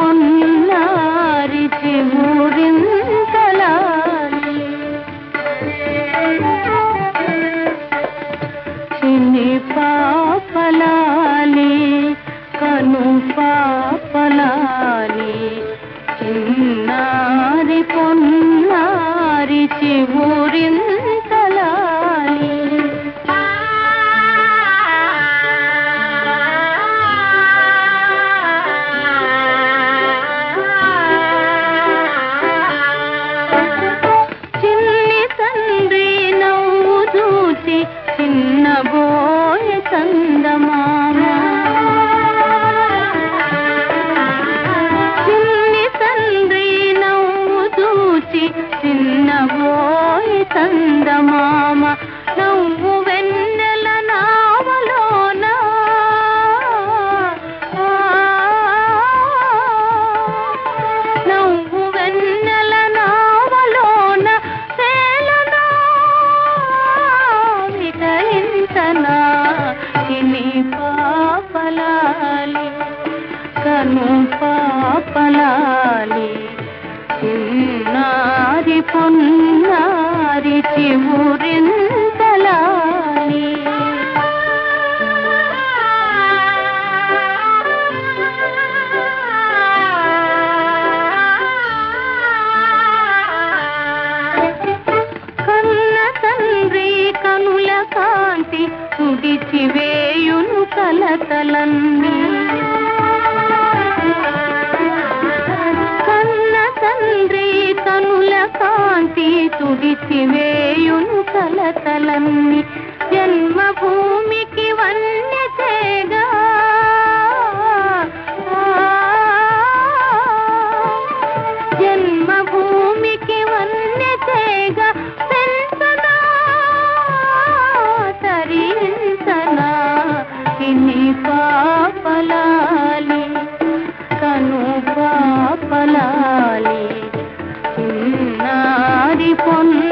పొన్నారి చివురింతలాలి చిన్ని పాపలాలి కను పాపలాలి చిన్నారి పొన్నారి చివురింతలాలి చిన్ని తండ్రి నవ్వు చూచి చిన్నబోయే చందమామ చిన్ని తండ్రి నవ్వు చూచి చిన్నబోయే చందమామ నవ్వు వెన్నెల నావలోన నవ్వు వెన్నెల నావలోన తేలనా వికలించనా చిన్ని పాపలాలి కను పాపలాలి చిన్నారి పొన్నారి చివురింతలాలి కన్న తండ్రి కనుల కాంతి తుడిచివేయును కలతలన్నీ కన్న తండ్రి కనుల కాంతి తుడిచివేయును కలతలన్నీ జన్మభూమికి వన్య చేగా జన్మభూమికి వన్య చేగా పెంచనా తరించనా చిన్ని పాపలాలి కను పాపలాలి చిన్నారి పొన్న